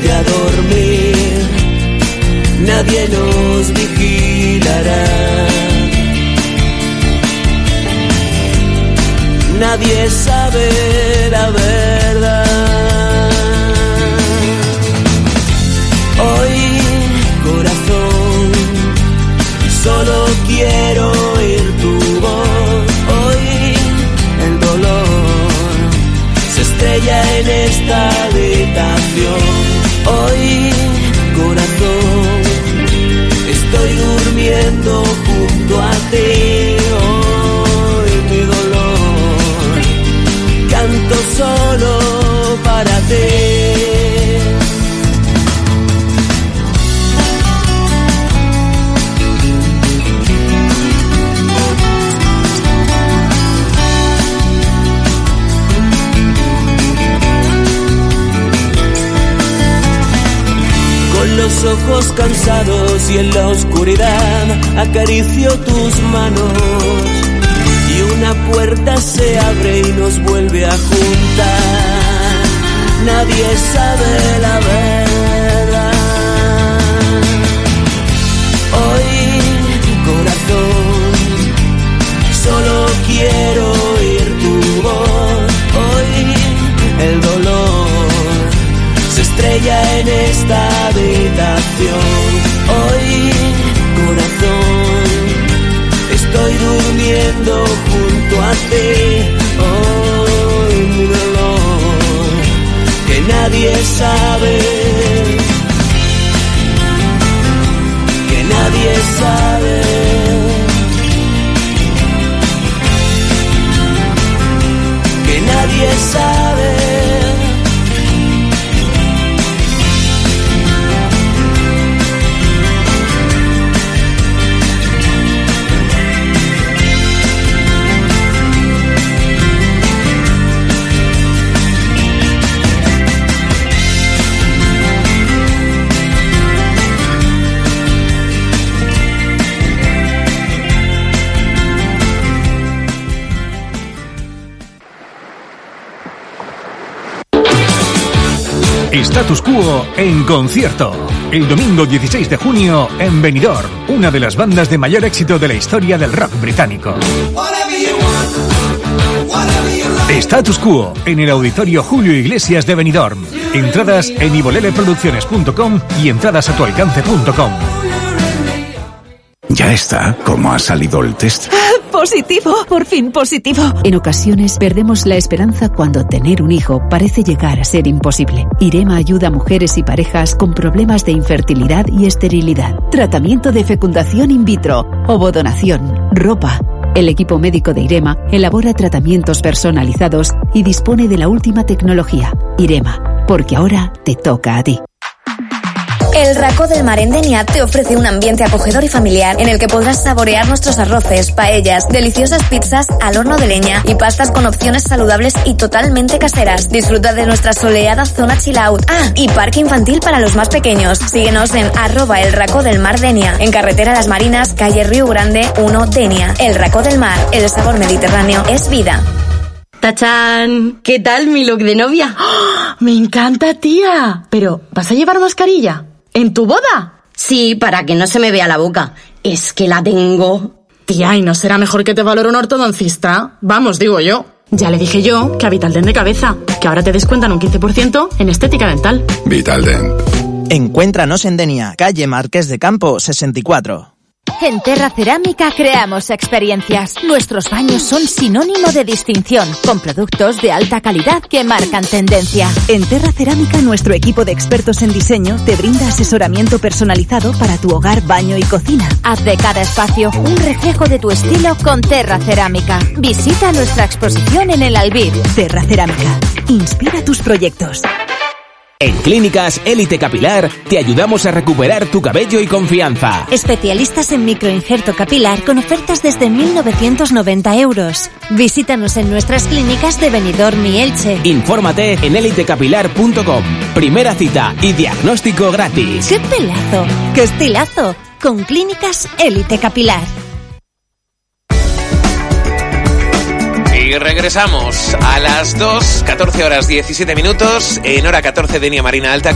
irte a dormir, nadie nos vigilará. Nadie sabe la verdad. Hoy, corazón, solo quiero oír tu voz. Hoy, el dolor se estrella en esta habitación. Hoy, corazón, estoy durmiendo junto a ti. Hoy, mi dolor, canto solo para ti. Con los ojos cansados y en la oscuridad acaricio tus manos y una puerta se abre y nos vuelve a juntar. Nadie sabe la verdad. Hoy, corazón, solo quiero oír tu voz. Hoy, el dolor se estrella en esta habitación. Hoy, corazón, estoy durmiendo junto a ti. Hoy, mi dolor, que nadie sabe, que nadie sabe, que nadie sabe. Status Quo en concierto. El domingo 16 de junio en Benidorm, una de las bandas de mayor éxito de la historia del rock británico. Status Quo en el Auditorio Julio Iglesias de Benidorm. Entradas en iboleleproducciones.com y entradasatualcance.com. Ya está. ¿Cómo ha salido el test? ¡Positivo! ¡Por fin positivo! En ocasiones perdemos la esperanza cuando tener un hijo parece llegar a ser imposible. IREMA ayuda a mujeres y parejas con problemas de infertilidad y esterilidad. Tratamiento de fecundación in vitro, ovodonación, ropa. El equipo médico de IREMA elabora tratamientos personalizados y dispone de la última tecnología. IREMA, porque ahora te toca a ti. El Racó del Mar en Denia te ofrece un ambiente acogedor y familiar en el que podrás saborear nuestros arroces, paellas, deliciosas pizzas al horno de leña y pastas con opciones saludables y totalmente caseras. Disfruta de nuestra soleada zona chill out. Ah, y parque infantil para los más pequeños. Síguenos en @el Racó del Mar Denia, en carretera Las Marinas, calle Río Grande 1, Denia. El Racó del Mar, el sabor mediterráneo es vida. ¡Tachán! ¿Qué tal mi look de novia? ¡Oh, me encanta, tía! Pero, ¿vas a llevar mascarilla? ¿En tu boda? Sí, para que no se me vea la boca. Es que la tengo. Tía, ¿y no será mejor que te valore un ortodoncista? Vamos, digo yo. Ya le dije yo que a Vitaldent de cabeza, que ahora te descuentan un 15% en estética dental. Vitaldent. Encuéntranos en Denia, calle Marqués de Campo 64. En Terra Cerámica creamos experiencias. Nuestros baños son sinónimo de distinción, con productos de alta calidad que marcan tendencia. En Terra Cerámica, nuestro equipo de expertos en diseño te brinda asesoramiento personalizado para tu hogar, baño y cocina. Haz de cada espacio un reflejo de tu estilo con Terra Cerámica. Visita nuestra exposición en el Albir. Terra Cerámica. Inspira tus proyectos. En Clínicas Élite Capilar te ayudamos a recuperar tu cabello y confianza. Especialistas en microinjerto capilar con ofertas desde 1.990 euros. Visítanos en nuestras clínicas de Benidorm y Elche. Infórmate en elitecapilar.com. Primera cita y diagnóstico gratis. ¡Qué pelazo! ¡Qué estilazo! Con Clínicas Élite Capilar. Y regresamos a las 2, 14 horas 17 minutos, en hora 14 Denia Marina Alta.